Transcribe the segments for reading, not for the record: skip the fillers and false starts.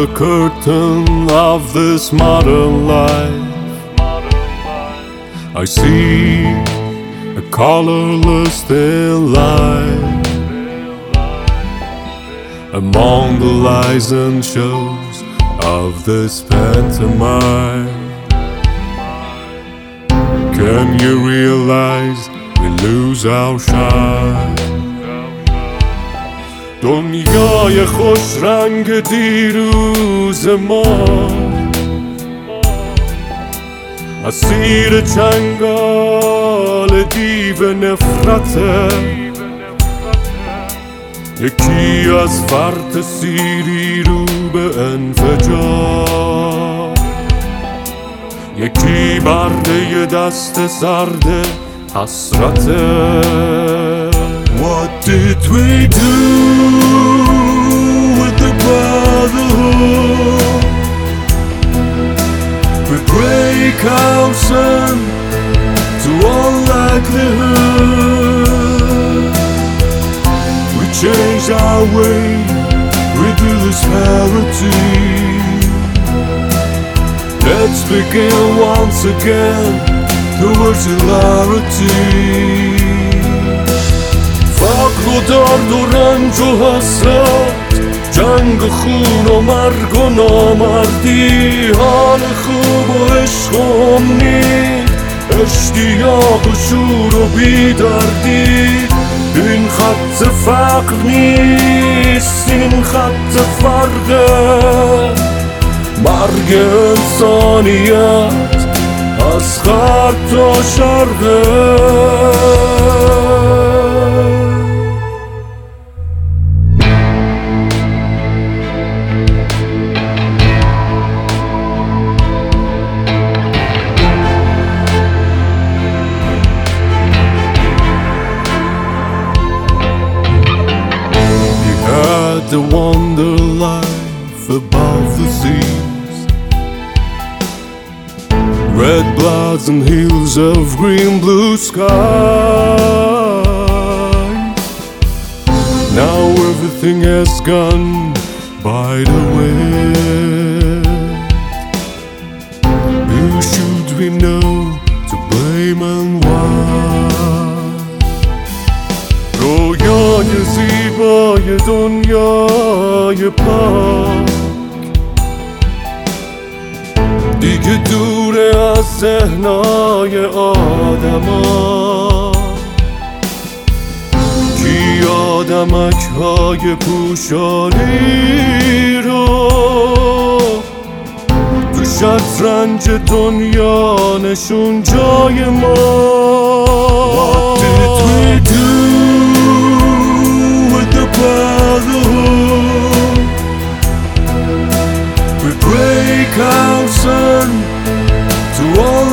the curtain of this modern life, I see a colorless still life among the lies and shows of this pantomime. Can you realize we lose our shine? دنیای خوش رنگ دیروز ما اسیر چنگال دیو نفرته، یکی از فرط سیری رو به انفجار، یکی برده دست سرد حسرته. What did we do with the brotherhood? We break our sun to all likelihood. We change our way, ridiculous parity. Let's begin once again towards hilarity. فقر و درد و رنج و حسرت، جنگ و خون و مرگ و نامردی، حال خوب و عشق و امید، اشتیاق و شور و بیدردی. این خط فقر نیست، این خط فرقه، مرگ انسانیت از غرب تا شرقه. The wonder life above the seas, red bloods and hills of green blue skies. Now everything has gone by the wind. Who should we know to blame and why? رویای زیبای دنیای پاک دیگه دوره از ذهنای آدما. کی آدمک های پوشالی رو تو شطرنج دنیا نشون جای ما. What did we do with the brotherhood? We break our sun to all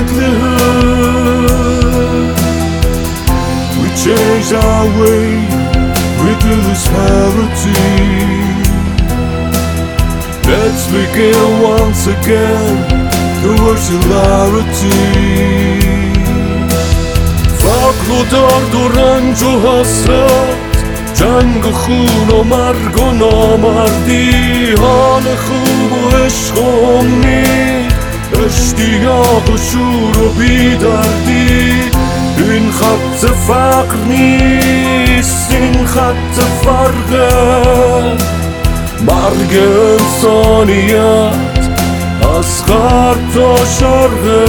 likelihood. We change our way, ridiculous parity. Let's begin once again towards hilarity. فقر و درد و رنج و حسرت، جنگ و خون و مرگ و نامردی، حال خوب و عشق و امید، اشتیاق و شور و بیدردی. این خط فقر نیست، این خط فرقه، مرگ انسانیت از غرب تا شرقه.